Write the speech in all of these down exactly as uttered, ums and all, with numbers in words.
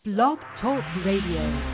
Blog Talk Radio.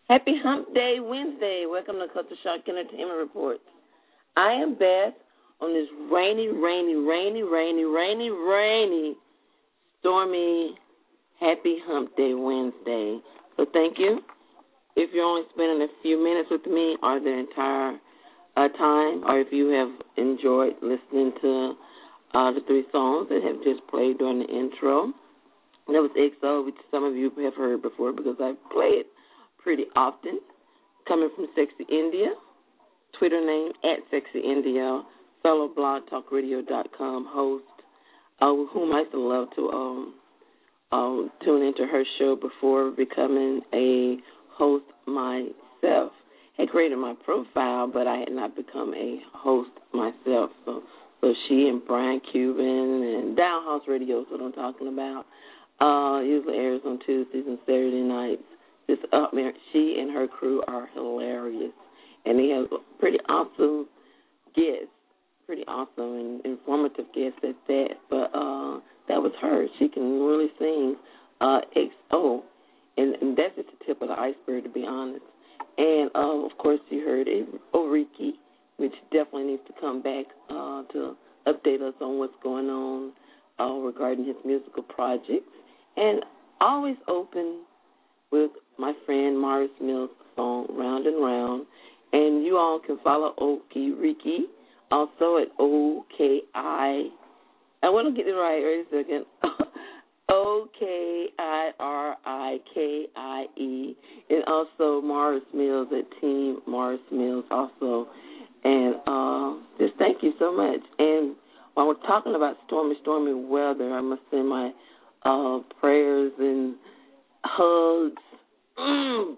Happy Hump Day Wednesday. Welcome to Culture Shock Entertainment Reports. I am Beth on this rainy, rainy, rainy, rainy, rainy, rainy, stormy, Happy Hump Day Wednesday. So thank you. If you're only spending a few minutes with me or the entire uh, time, or if you have enjoyed listening to uh, the three songs that have just played during the intro, that was X O, which some of you have heard before because I play it pretty often, coming from Sexy India, Twitter name at Sexy India, fellow blog talk radio dot com host, uh, whom I used to love to um, um, tune into her show before becoming a host myself. Had created my profile, but I had not become a host myself. So, so she and Brian Cuban and Down House Radio is what I'm talking about. Uh, usually airs on Tuesdays and Saturday nights. Just up there, she and her crew are hilarious, and they have pretty awesome guests, pretty awesome and informative guests at that. But uh, that was her. She can really sing. Uh, X O, and, and that's just the tip of the iceberg, to be honest. And uh, of course, you heard it, Oriki, which definitely needs to come back uh, to update us on what's going on uh, regarding his musical projects. And always open with my friend Morris Mills' song Round and Round. And you all can follow Oki Riki also at O K I. I want to get it right. Wait a second. O K I R I K I E. And also Morris Mills at Team Morris Mills also. And uh, just thank you so much. And while we're talking about stormy, stormy weather, I must send my uh, prayers and hugs, mm,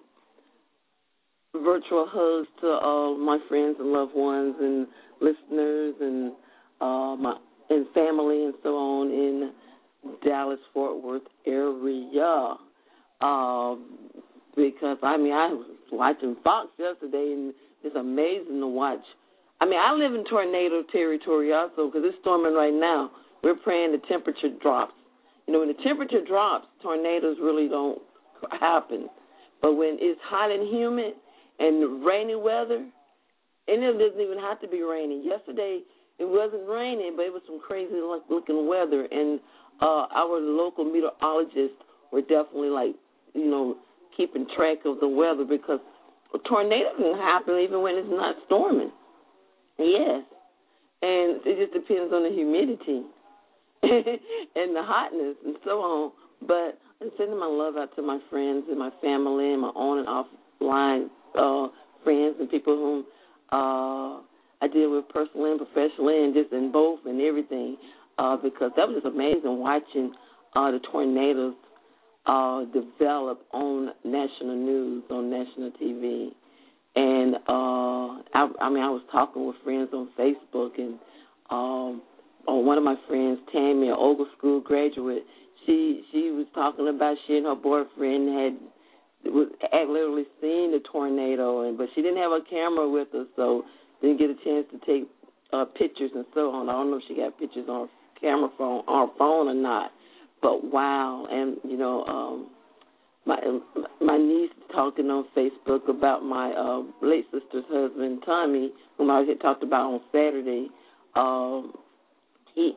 virtual hugs to all my friends and loved ones and listeners and uh, my and family and so on in Dallas-Fort Worth area. Uh, because, I mean, I was watching Fox yesterday, and it's amazing to watch. I mean, I live in tornado territory also because it's storming right now. We're praying the temperature drops. You know, when the temperature drops, tornadoes really don't happen. But when it's hot and humid and rainy weather, and it doesn't even have to be raining. Yesterday, it wasn't raining, but it was some crazy-looking weather, and uh, our local meteorologists were definitely, like, you know, keeping track of the weather because a tornado can happen even when it's not storming. Yes. And it just depends on the humidity and the hotness and so on. But I'm sending my love out to my friends and my family and my on and offline uh, friends and people whom uh, I deal with personally and professionally and just in both and everything uh, because that was just amazing watching uh, the tornadoes uh, develop on national news, on national T V. And, uh, I, I mean, I was talking with friends on Facebook, and um, oh, one of my friends, Tammy, an Ogle School graduate, she she was talking about she and her boyfriend had, was, had literally seen the tornado, and but she didn't have a camera with her, so didn't get a chance to take uh, pictures and so on. I don't know if she got pictures on her camera phone, on her phone or not, but wow. And, you know, um, My my niece talking on Facebook about my uh, late sister's husband, Tommy, whom I had talked about on Saturday. Um, he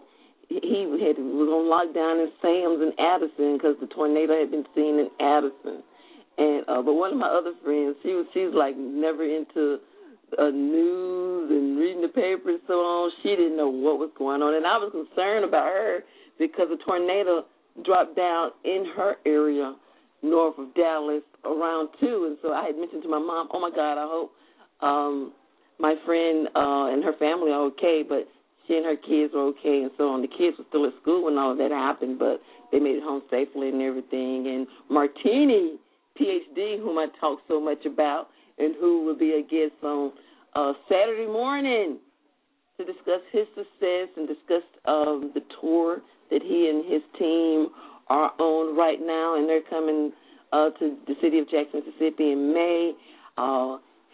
he had was on lockdown in Sam's in Addison because the tornado had been seen in Addison. And uh, but one of my other friends, she was she's like never into uh, news and reading the paper and so on. She didn't know what was going on, and I was concerned about her because the tornado dropped down in her area north of Dallas around two, and so I had mentioned to my mom, oh, my God, I hope um, my friend uh, and her family are okay, but she and her kids were okay, and so on. The kids were still at school when all of that happened, but they made it home safely and everything. And Martini, P H D, whom I talk so much about, and who will be a guest on uh, Saturday morning to discuss his success and discuss um, the tour that he and his team are on right now, and they're coming uh, to the city of Jackson, Mississippi in May. Uh,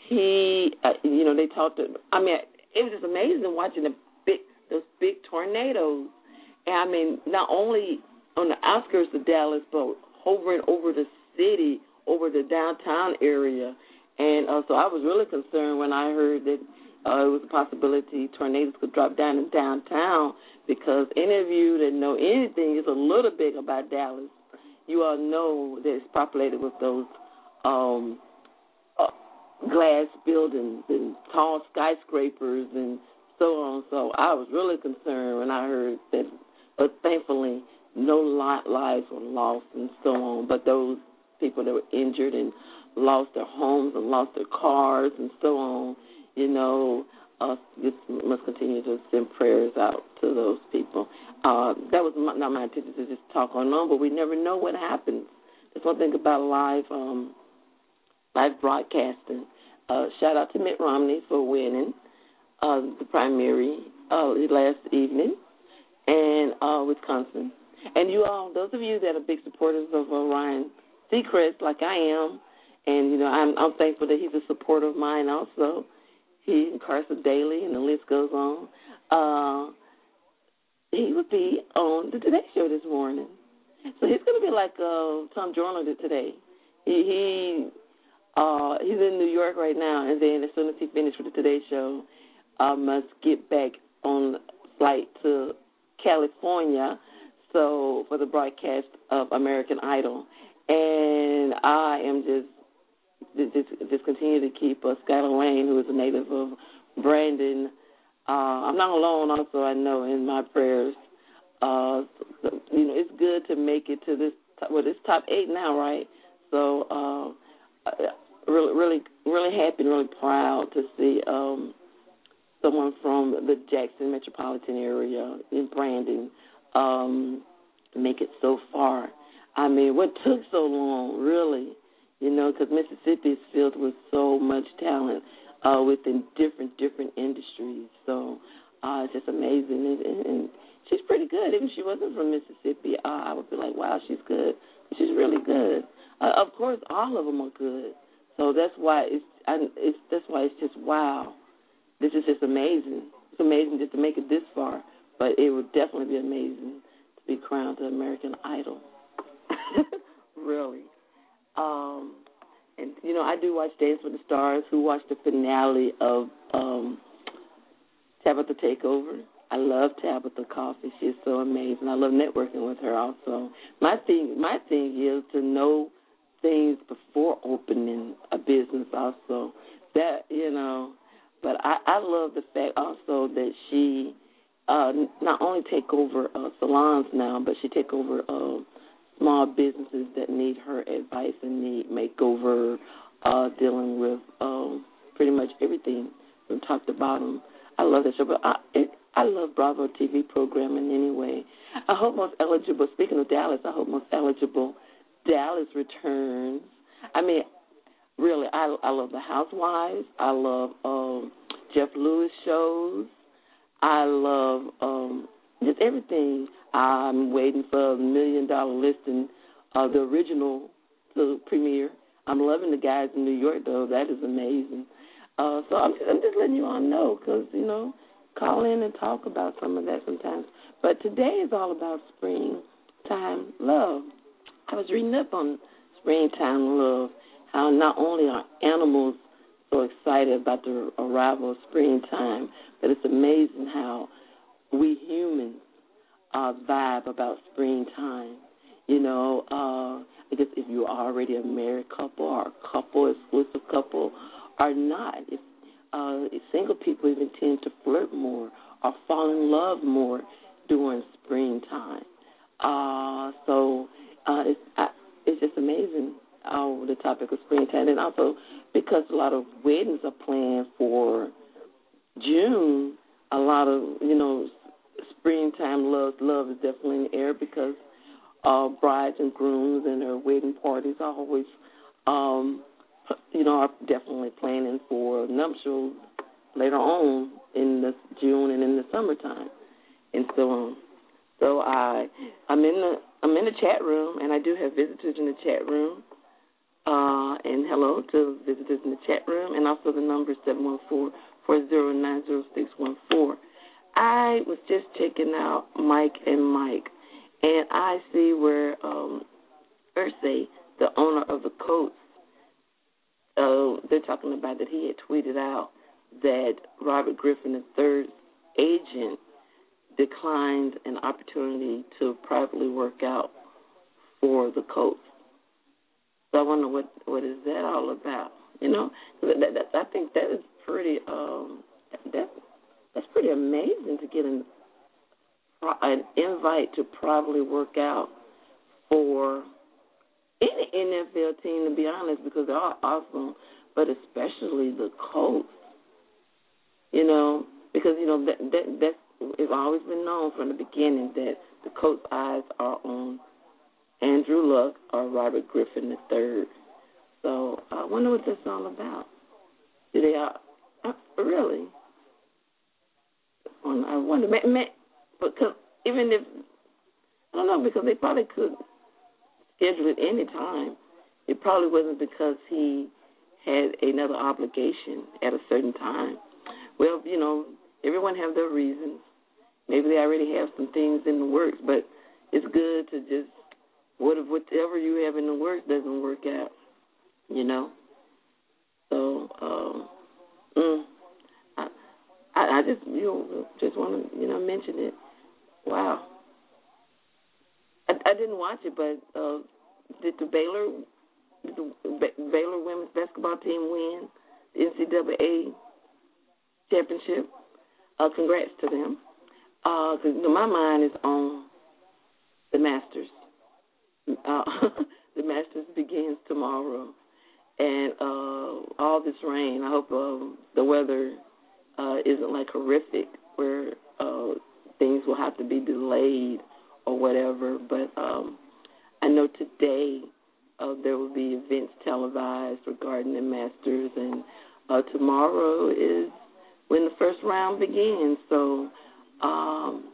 he, uh, you know, they talked to, I mean, it was just amazing watching the big, those big tornadoes. And I mean, not only on the outskirts of Dallas, but over and over the city, over the downtown area. And uh, so I was really concerned when I heard that uh, it was a possibility tornadoes could drop down in downtown, because any of you that know anything is a little bit about Dallas, you all know that it's populated with those um, uh, glass buildings and tall skyscrapers and so on. So I was really concerned when I heard that, but thankfully no lives were lost and so on, but those people that were injured and lost their homes and lost their cars and so on, you know, uh, just must continue to send prayers out to those people. Uh, that was my, not my intention to just talk on and on, but we never know what happens. That's one thing about live um, live broadcasting. Uh, shout out to Mitt Romney for winning uh, the primary uh, last evening in uh, Wisconsin. And you all, those of you that are big supporters of uh, Ryan Seacrest, like I am, and, you know, I'm, I'm thankful that he's a supporter of mine also. He and Carson Daly, and the list goes on. Uh, he would be on the Today Show this morning. So he's going to be like uh, Tom Joyner did today. He, he uh, he's in New York right now, and then as soon as he finished with the Today Show, uh, must get back on flight to California, so for the broadcast of American Idol. And I am just just, just continue to keep uh, Skylar Lane, who is a native of Brandon. Uh, I'm not alone. Also, I know in my prayers. Uh, you know, it's good to make it to this. Well, it's top eight now, right? So, uh, really, really, really happy and really proud to see um, someone from the Jackson metropolitan area in Brandon um, make it so far. I mean, what took so long, really, you know, because Mississippi is filled with so much talent uh, within different, different industries. So uh, it's just amazing. And, and she's pretty good. Even if she wasn't from Mississippi, uh, I would be like, wow, she's good. She's really good. Uh, of course, all of them are good. So that's why it's, I, it's that's why it's just wow. This is just amazing. It's amazing just to make it this far, but it would definitely be amazing to be crowned to American Idol. Really. Um, and, you know, I do watch Dance with the Stars, who watched the finale of um, Tabitha Takeover. I love Tabitha Coffee. She's so amazing. I love networking with her also. My thing, my thing is to know things before opening a business also. That, you know, but I, I love the fact also that she uh, not only take over uh, salons now, but she take over uh, small businesses that need her advice and need makeover, uh, dealing with um, pretty much everything from top to bottom. I love that show, but I, it, I love Bravo T V programming anyway. I hope most eligible, speaking of Dallas, I hope most eligible Dallas returns. I mean, really, I, I love The Housewives. I love um, Jeff Lewis shows. I love um, just everything. I'm waiting for the Million Dollar Listing, uh, the original to premiere. I'm loving the guys in New York, though. That is amazing. Uh, so I'm just, I'm just letting you all know because, you know, call in and talk about some of that sometimes. But today is all about springtime love. I was reading up on springtime love, how not only are animals so excited about the arrival of springtime, but it's amazing how we humans uh, vibe about springtime. You know, uh, I guess if you're already a married couple or a couple, exclusive couple, or not, if, uh, if single people even tend to flirt more or fall in love more during springtime. Uh, so uh, it's, I, it's just amazing. Oh, the topic of springtime, and also because a lot of weddings are planned for June, a lot of, you know, springtime love, love is definitely in the air because uh, brides and grooms and their wedding parties are always, um, you know, are definitely planning for nuptials later on in the June and in the summertime, and so on. So I, I'm in the, I'm in the chat room, and I do have visitors in the chat room. Uh, and hello to visitors in the chat room, and also the number is seven one four, four zero nine zero six one four. I was just checking out Mike and Mike, and I see where um, Ursay the owner of the Colts, uh, they're talking about that he had tweeted out that Robert Griffin the third's agent declined an opportunity to privately work out for the Colts. So I wonder what what is that all about? You know, that, that, I think that is pretty um, that that's pretty amazing to get an an invite to privately work out for any N F L team, to be honest, because they're all awesome, but especially the Colts. You know, because you know that that that's it's always been known from the beginning that the Colts' eyes are on Andrew Luck or Robert Griffin the third. So I wonder what that's all about. Do they are uh, really? I wonder, because even if I don't know, because they probably could schedule it any time. It probably wasn't because he had another obligation at a certain time. Well, you know, everyone have their reasons. Maybe they already have some things in the works, but it's good to just what if whatever you have in the works doesn't work out, you know. So, um, mm, I, I, I just you know just want to you know mention it. Wow, I, I didn't watch it, but uh, did the Baylor did the Baylor women's basketball team win the N C double A championship? Uh, congrats to them. Uh, 'cause, you know, my mind is on the Masters. Uh, the Masters begins tomorrow, and uh, all this rain. I hope uh, the weather uh, isn't like horrific, where uh, things will have to be delayed or whatever. But um, I know today uh, there will be events televised regarding the Masters, and uh, tomorrow is when the first round begins. So um,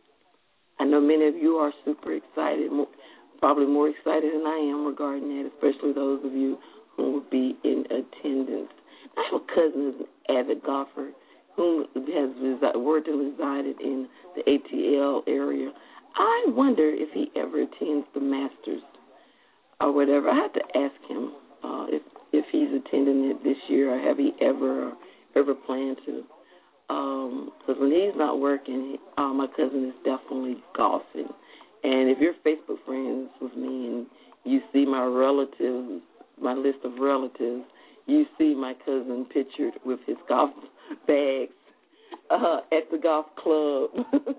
I know many of you are super excited. More, probably more excited than I am regarding that, especially those of you who will be in attendance. I have a cousin who's an avid golfer who has resi- worked and resided in the A T L area. I wonder if he ever attends the Masters or whatever. I have to ask him uh, if if he's attending it this year, or have he ever ever planned to. Because um, when he's not working, uh, my cousin is definitely golfing. And if you're Facebook friends with me and you see my relatives, my list of relatives, you see my cousin pictured with his golf bags uh, at the golf club.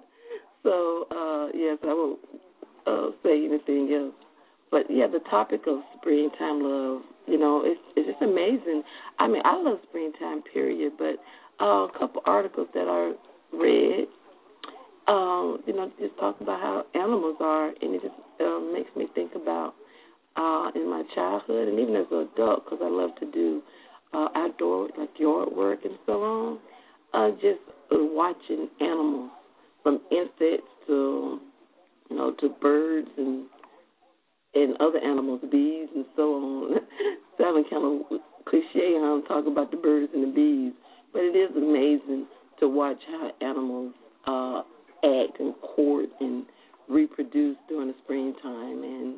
so, uh, yes, I won't uh, say anything else. But, yeah, the topic of springtime love, you know, it's, it's just amazing. I mean, I love springtime, period, but uh, a couple articles that I read, Um, you know, just talk about how animals are, and it just uh, makes me think about uh, in my childhood and even as an adult, because I love to do uh, outdoor, like yard work and so on, uh, just uh, watching animals, from insects to, you know, to birds and and other animals, bees and so on. Sounding kind of cliche how I'm talking about the birds and the bees, but it is amazing to watch how animals uh, act and court and reproduce during the springtime. And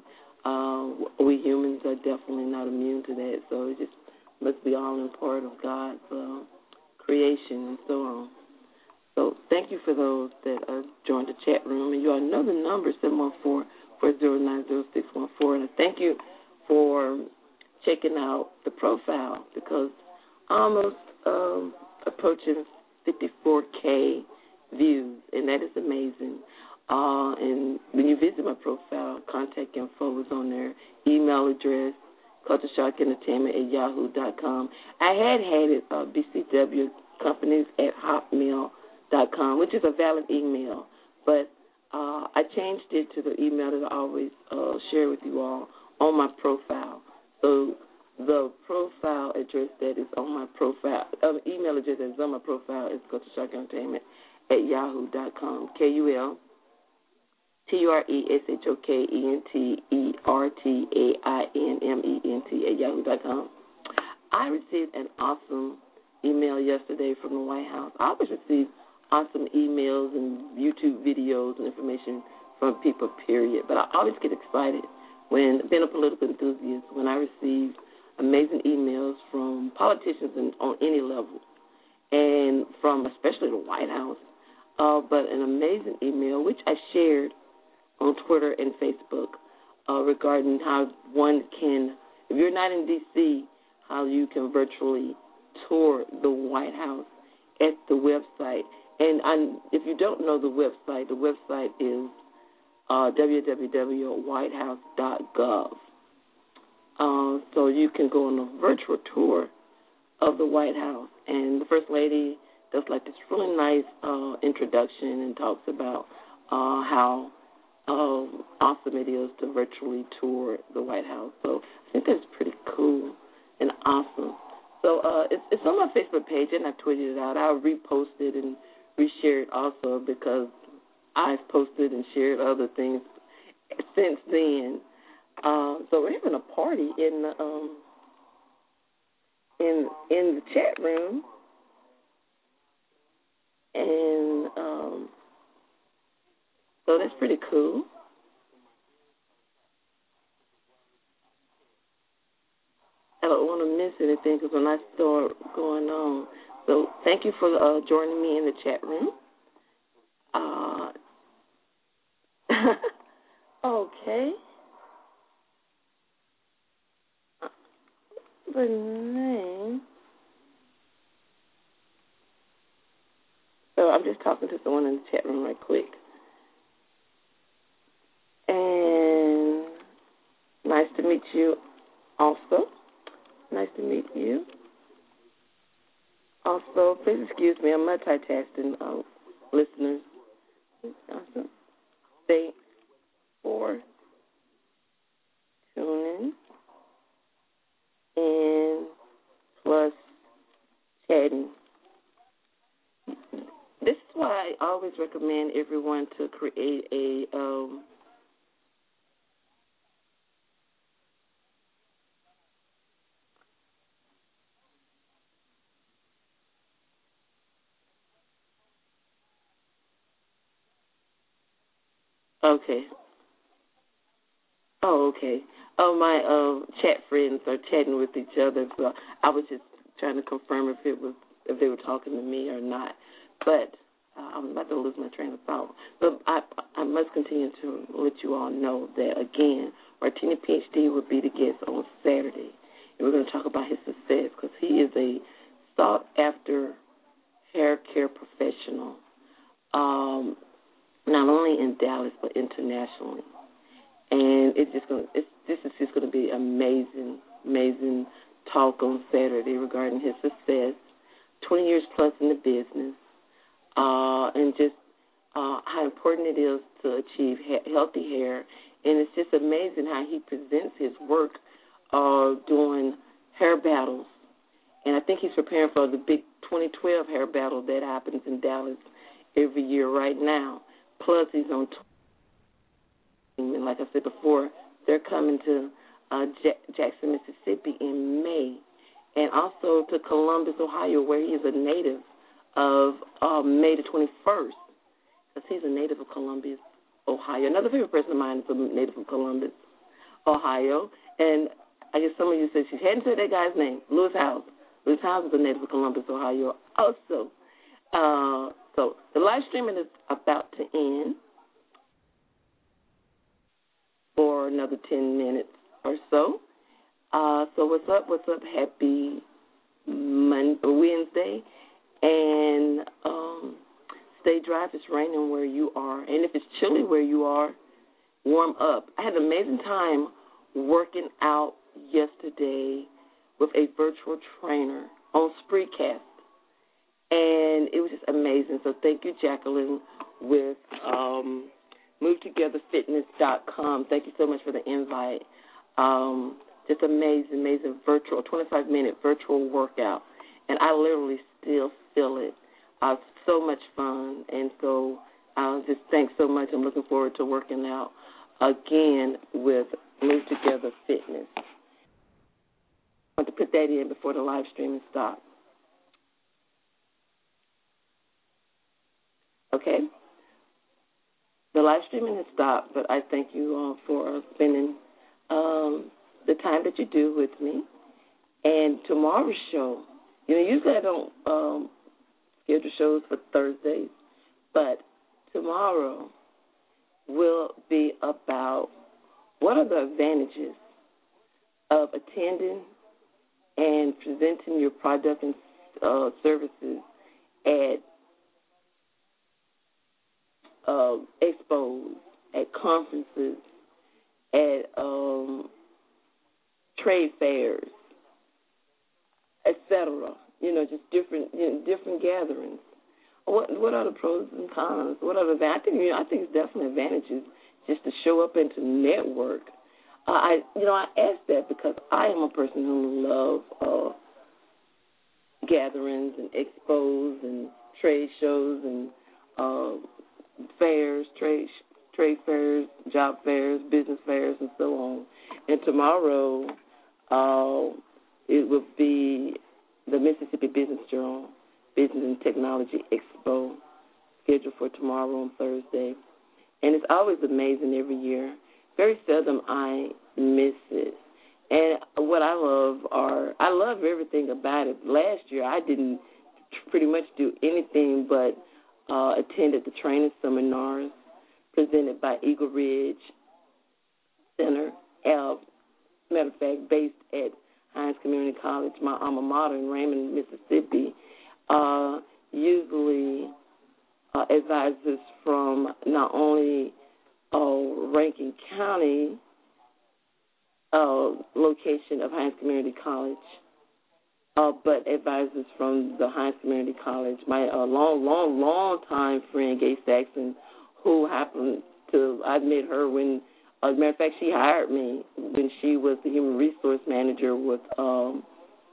uh, we humans are definitely not immune to that, so it just must be all in part of God's uh, creation and so on. So thank you for those that uh, joined the chat room. And you all know the number, seven one four, four zero nine, zero six one four. And thank you for checking out the profile, because almost um, approaching fifty-four K views, and that is amazing. Uh, and when you visit my profile, contact info is on there, email address, culture shock entertainment at yahoo dot com. I had had it, uh, B C W companies at hotmail dot com, which is a valid email, but uh, I changed it to the email that I always uh, share with you all on my profile. So the profile address that is on my profile, uh, email address that is on my profile is culture shock entertainment at yahoo dot com, K U L T R E S H O K E N T E R T A I N M E N T at yahoo dot com. I received an awesome email yesterday from the White House. I always receive awesome emails and YouTube videos and information from people, period. But I always get excited when, being a political enthusiast, when I received amazing emails from politicians in, on any level, and from especially the White House, uh, but an amazing email, which I shared on Twitter and Facebook, uh, regarding how one can, if you're not in D C, how you can virtually tour the White House at the website. And I, if you don't know the website, the website is uh, w w w dot white house dot gov. Uh, so you can go on a virtual tour of the White House. And the First Lady does like this really nice uh, introduction and talks about uh, how um, awesome it is to virtually tour the White House. So I think that's pretty cool and awesome. So uh, it's, it's on my Facebook page, and I tweeted it out. I'll repost it and reshare it also, because I've posted and shared other things since then. Uh, so we're having a party in the um, in in the chat room, and um, so that's pretty cool. I don't want to miss anything, because when I start going on. So thank you for uh, joining me in the chat room. Uh, okay. The name. So I'm just talking to someone in the chat room right quick. And nice to meet you also. Nice to meet you. Also, please excuse me, I'm multitasking, uh, listeners. Awesome. Thanks for tuning in, plus chatting. This is why I always recommend everyone to create a um, okay. Oh, okay. Oh, my uh, chat friends are chatting with each other, so I was just trying to confirm if it was if they were talking to me or not. But uh, I'm about to lose my train of thought. But I I must continue to let you all know that, again, Martini PhD will be the guest on Saturday, and we're going to talk about his success, because he is a sought-after hair care professional, um, not only in Dallas but internationally. And it's just going. It's this is just going to be amazing, amazing talk on Saturday regarding his success, twenty years plus in the business, uh, and just uh, how important it is to achieve ha- healthy hair. And it's just amazing how he presents his work uh, doing hair battles. And I think he's preparing for the big twenty twelve hair battle that happens in Dallas every year right now. Plus, he's on tour. And like I said before, they're coming to uh, J- Jackson, Mississippi in May, and also to Columbus, Ohio, where he is a native of uh, May the twenty-first, because he's a native of Columbus, Ohio. Another favorite person of mine is a native of Columbus, Ohio. And I guess some of you said she hadn't said that guy's name, Lewis Howes. Lewis Howes is a native of Columbus, Ohio also. Uh, so the live streaming is about to end for another ten minutes or so. Uh, so what's up? What's up? Happy Monday, Wednesday. And um, stay dry if it's raining where you are. And if it's chilly where you are, warm up. I had an amazing time working out yesterday with a virtual trainer on Spreecast. And it was just amazing. So thank you, Jacqueline, with um, move together fitness dot com. Thank you so much for the invite. Um, just amazing, amazing virtual, twenty-five minute virtual workout. And I literally still feel it. Uh, so much fun. And so uh, just thanks so much. I'm looking forward to working out again with Move Together Fitness. I want to put that in before the live streaming stops. Okay? The live streaming has stopped, but I thank you all for spending um, the time that you do with me. And tomorrow's show, you know, usually I don't um, schedule shows for Thursdays, but tomorrow will be about what are the advantages of attending and presenting your product and uh, services at uh, expos, at conferences, at um, trade fairs, et cetera. You know, just different, you know, different gatherings. What what are the pros and cons? What are the advantages? I think, you know, I think it's definitely advantages just to show up and to network. Uh, I you know I ask that because I am a person who loves uh, gatherings and expos and trade shows and uh, fairs, trade trade fairs, job fairs, business fairs, and so on. And tomorrow, uh, it will be the Mississippi Business Journal Business and Technology Expo, scheduled for tomorrow on Thursday. And it's always amazing every year. Very seldom I miss it. And what I love are, I love everything about it. Last year I didn't pretty much do anything but uh, attended the training seminars presented by Eagle Ridge Center, uh, matter of fact, based at Hines Community College, my alma mater in Raymond, Mississippi. Uh, usually uh, advisors from not only uh, Rankin County uh, location of Hines Community College, uh, but advisors from the Hines Community College. My uh, long, long, long time friend, Gay Saxon, who happened to, I met her when, as a matter of fact, she hired me when she was the human resource manager with um,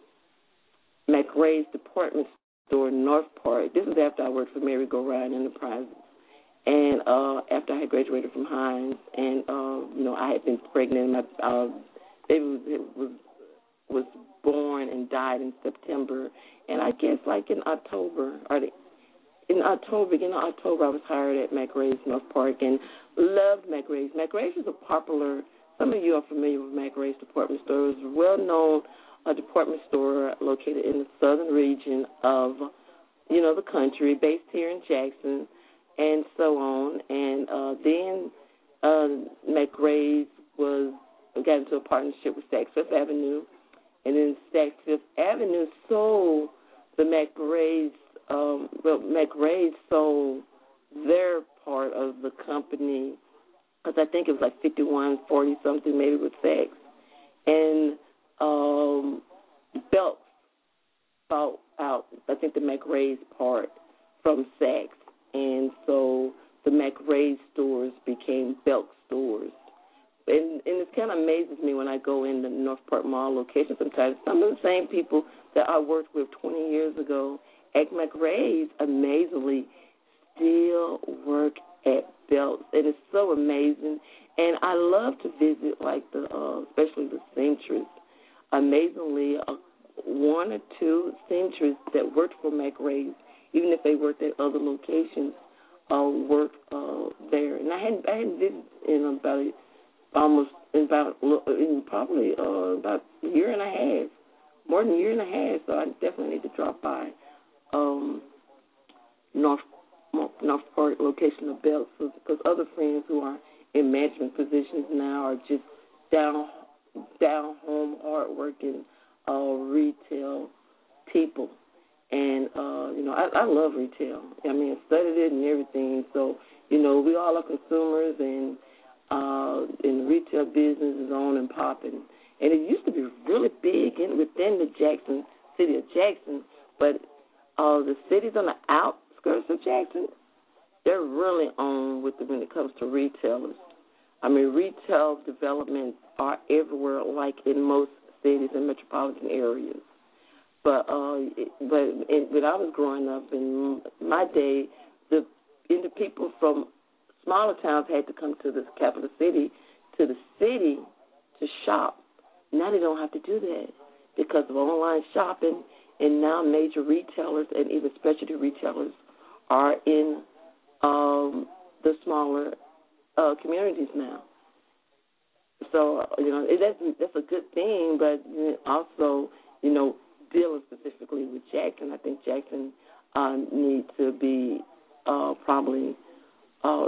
McRae's department store in North Park. This was after I worked for Merry Go Round Enterprises. And uh, after I had graduated from Hines, and, uh, you know, I had been pregnant, my uh, baby was, was was born and died in September. And I guess like in October, or the, in October, beginning of October, I was hired at McRae's North Park and loved McRae's. McRae's is a popular, some of you are familiar with McRae's department store. It was a well-known uh, department store located in the southern region of, you know, the country, based here in Jackson, and so on. And uh, then uh, McRae's was, got into a partnership with Saks Fifth Avenue, and then Saks Fifth Avenue sold the McRae's, um, well, McRae's sold their part of the company, because I think it was like fifty-one forty something, maybe with Saks. And um, Belks bought out, I think, the McRae's part from Saks. And so the McRae's stores became Belks stores. And, and it kind of amazes me when I go in the North Park Mall location sometimes. Some of the same people that I worked with twenty years ago at McRae's amazingly still work at Belks. It is so amazing. And I love to visit, like, the, uh, especially the seamstress. Amazingly, uh, one or two seamstresses that worked for McRae's, even if they worked at other locations, uh, work uh, there. And I hadn't, I hadn't visited in about a almost in about in probably uh, about a year and a half, more than a year and a half. So I definitely need to drop by um, North North Park location of Belks, because other friends who are in management positions now are just down down home, hardworking uh, retail people. And uh, you know, I, I love retail. I mean, I studied it and everything. So you know, we all are consumers, and Uh, and the retail business is on and popping. And it used to be really big in, within the Jackson, city of Jackson, but uh, the cities on the outskirts of Jackson, they're really on with the, when it comes to retailers. I mean, retail developments are everywhere, like in most cities and metropolitan areas. But uh, it, but it, when I was growing up in my day, the and the people from smaller towns had to come to the capital city, to the city to shop. Now they don't have to do that because of online shopping, and now major retailers and even specialty retailers are in um, the smaller uh, communities now. so, you know, it, that's, that's a good thing, but also, you know, dealing specifically with Jackson, I think Jackson uh, needs to be uh, probably uh,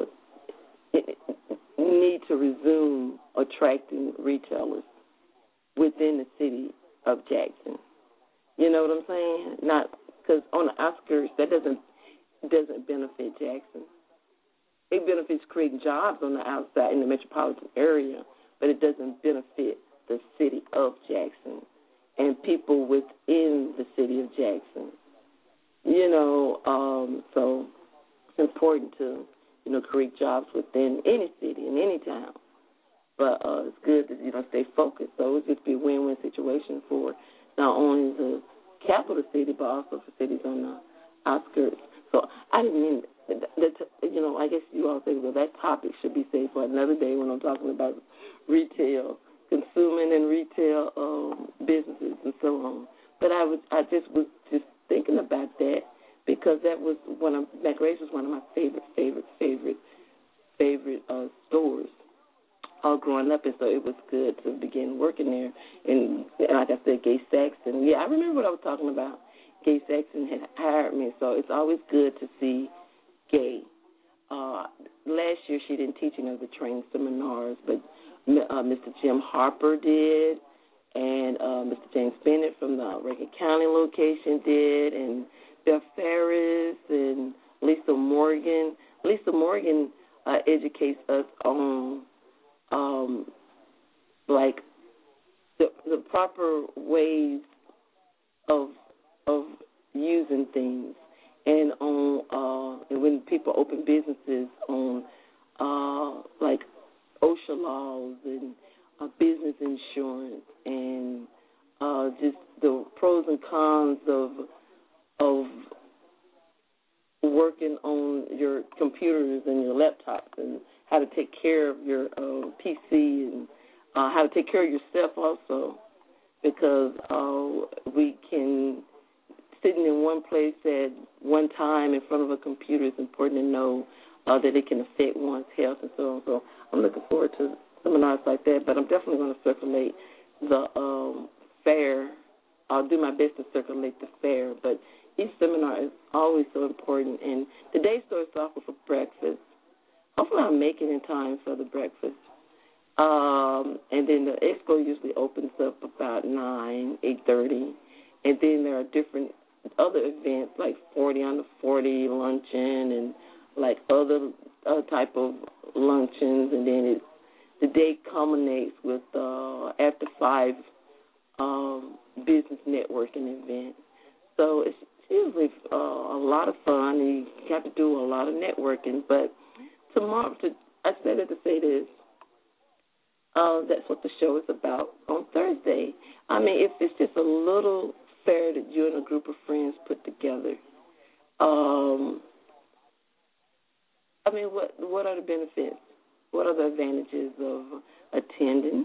need to resume attracting retailers within the city of Jackson. You know what I'm saying? Not because on the outskirts that doesn't doesn't benefit Jackson. It benefits creating jobs on the outside in the metropolitan area, but it doesn't benefit the city of Jackson and people within the city of Jackson. You know, um, so it's important to, you know, create jobs within any city and any town. But uh, it's good to, you know, stay focused. So it's just be a win-win situation for not only the capital city, but also for cities on the outskirts. So I didn't mean that, that, you know, I guess you all say, well, that topic should be saved for another day when I'm talking about retail, consuming and retail um, businesses and so on. But I was, I just was just thinking about that because that was one of, McRae's was one of my favorite, favorite, favorite, favorite uh, stores all growing up, and so it was good to begin working there. And, and like I said, Gay Saxon, yeah, I remember what I was talking about. Gay Saxon had hired me, so it's always good to see Gay. Uh, last year she didn't teach any of the training seminars, but uh, Mister Jim Harper did, and uh, Mister James Bennett from the Rankin County location did, and Beth Ferris and Lisa Morgan. Lisa Morgan uh, educates us on Um, like the the proper ways of of using things, and on uh, and when people open businesses on uh, like OSHA laws and uh, business insurance and uh, just the pros and cons of of working on your computers and your laptops and how to take care of your uh, P C and uh, how to take care of yourself also, because uh, we can, sitting in one place at one time in front of a computer, it's important to know uh, that it can affect one's health and so on. So I'm looking forward to seminars like that, but I'm definitely going to circulate the um, fair. I'll do my best to circulate the fair, but each seminar is always so important. And today starts off with a breakfast. Hopefully I'll make it in time for the breakfast. Um, and then the expo usually opens up about nine, eight thirty. And then there are different other events like forty under forty luncheon and like other other type of luncheons. And then it, the day culminates with uh, after five um, business networking event. So it's usually uh, a lot of fun, and you got to do a lot of networking. But tomorrow, to, I said it to say this, uh, that's what the show is about on Thursday. I mean, if it's just a little fair that you and a group of friends put together, um, I mean, what what are the benefits? What are the advantages of attending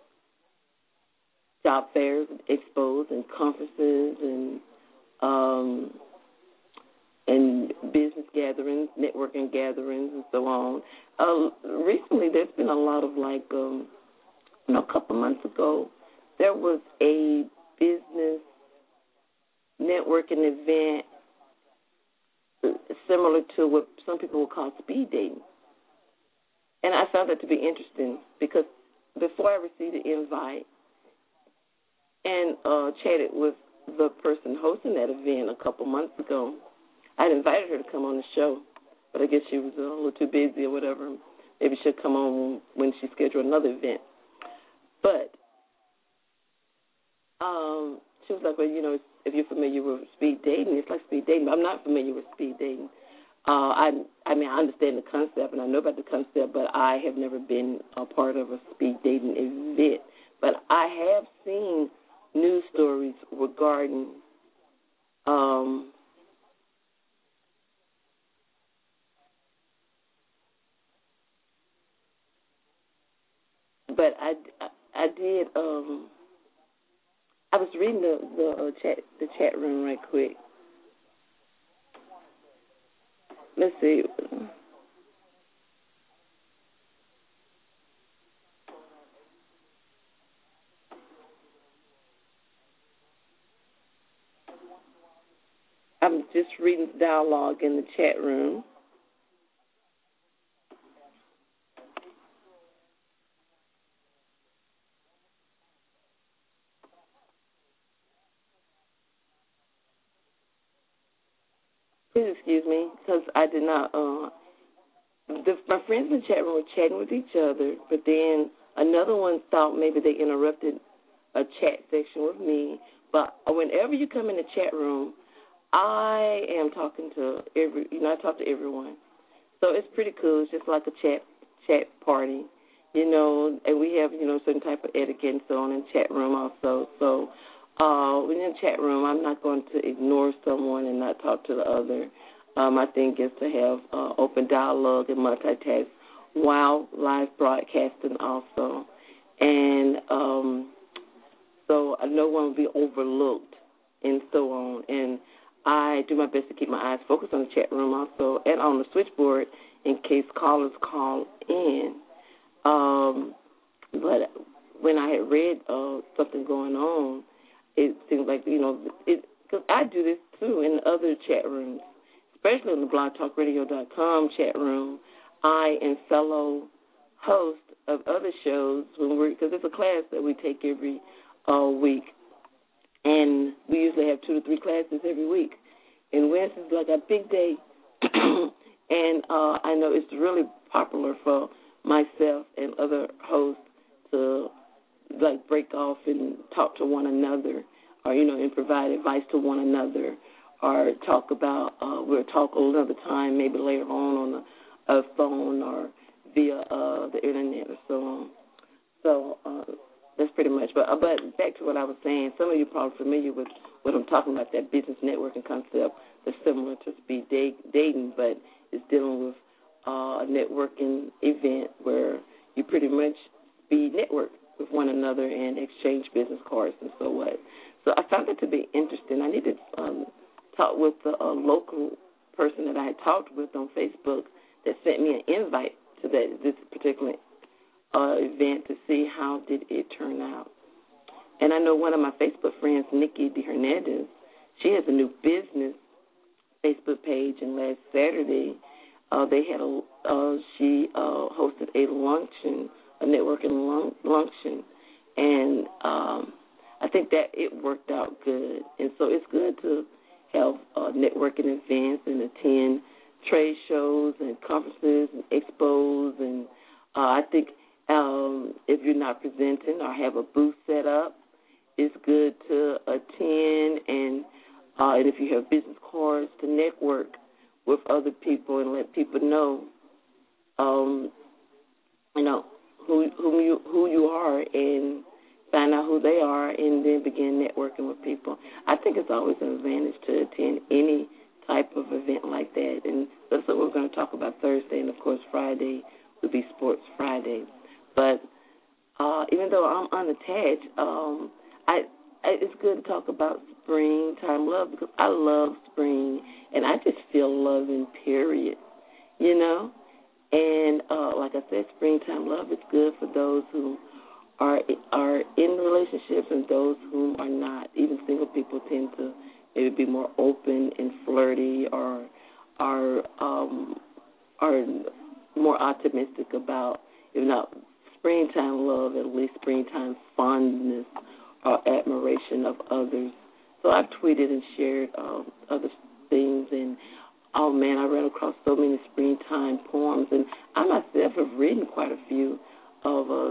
job fairs, expos, and conferences, and um, and business gatherings, networking gatherings, and so on? Uh, recently, there's been a lot of like, um, you know, a couple months ago, there was a business networking event similar to what some people would call speed dating. And I found that to be interesting because before I received the invite and uh, chatted with the person hosting that event a couple months ago, I'd invited her to come on the show, but I guess she was a little too busy or whatever. Maybe she'll come on when she scheduled another event. But um, she was like, well, you know, if you're familiar with speed dating, it's like speed dating. I'm not familiar with speed dating. Uh, I, I mean, I understand the concept, and I know about the concept, but I have never been a part of a speed dating event. But I have seen news stories regarding um, but I, I, I did, um, I was reading the, the, uh, chat, the chat room right quick. Let's see. I'm just reading the dialogue in the chat room. Please excuse me, because I did not. Uh, the, my friends in the chat room were chatting with each other, but then another one thought maybe they interrupted a chat section with me. But whenever you come in the chat room, I am talking to every. You know, I talk to everyone, so it's pretty cool. It's just like a chat chat party, you know. And we have you know certain type of etiquette and so on in the chat room also. So. Uh, when in the chat room, I'm not going to ignore someone and not talk to the other. Um, I think is to have uh, open dialogue and multitask while live broadcasting also. And um, so no one will be overlooked and so on. And I do my best to keep my eyes focused on the chat room also and on the switchboard in case callers call in. Um, but when I had read uh, something going on, it seems like, you know, because I do this, too, in other chat rooms, especially in the blog talk radio dot com chat room. I and fellow hosts of other shows, when we're because it's a class that we take every uh, week, and we usually have two to three classes every week. And Wednesday's like a big day, and uh, I know it's really popular for myself and other hosts to like break off and talk to one another, or you know, and provide advice to one another, or talk about uh, we'll talk another time, maybe later on on a, a phone or via uh, the internet or so on. So uh, that's pretty much. But uh, but back to what I was saying. Some of you are probably familiar with what I'm talking about. That business networking concept that's similar to speed dating, but it's dealing with uh, a networking event where you pretty much speed network with one another and exchange business cards and so what. So I found it to be interesting. I need to um, talk with the uh, local person that I had talked with on Facebook that sent me an invite to that this particular uh, event to see how did it turn out. And I know one of my Facebook friends, Nikki D. Hernandez, she has a new business Facebook page, and last Saturday uh, they had a uh, she uh, hosted a luncheon, a networking luncheon, and um, I think that it worked out good. And so it's good to have uh, networking events and attend trade shows and conferences and expos. And uh, I think um, if you're not presenting or have a booth set up, it's good to attend. And, uh, and if you have business cards, to network with other people and let people know, um, you know, who who you who you are, and find out who they are, and then begin networking with people. I think it's always an advantage to attend any type of event like that, and that's what we're going to talk about Thursday, and of course Friday will be Sports Friday. But uh, even though I'm unattached, um, I, I it's good to talk about springtime love because I love spring, and I just feel loving, period, you know. And uh, like I said, springtime love is good for those who are are in relationships and those whom are not. Even single people tend to maybe be more open and flirty, or are um, are more optimistic about, if not springtime love, at least springtime fondness or admiration of others. So I've tweeted and shared um, other things, and oh, man, I ran across so many springtime poems, and I myself have written quite a few of uh,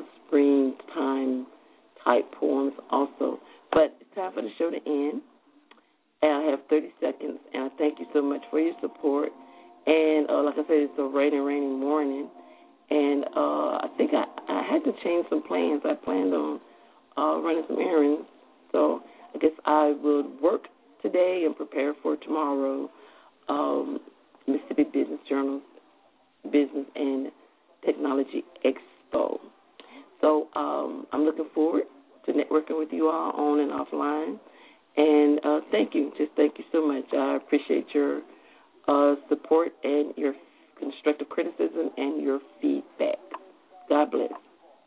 springtime-type poems also. But it's time for the show to end, and I have thirty seconds, and I thank you so much for your support. And uh, like I said, it's a rainy, rainy morning, and uh, I think I, I had to change some plans. I planned on uh, running some errands, so I guess I would work today and prepare for tomorrow. Um, Mississippi Business Journal's Business and Technology Expo. So um, I'm looking forward to networking with you all on and offline. And uh, thank you. Just thank you so much. I appreciate your uh, support and your constructive criticism and your feedback. God bless.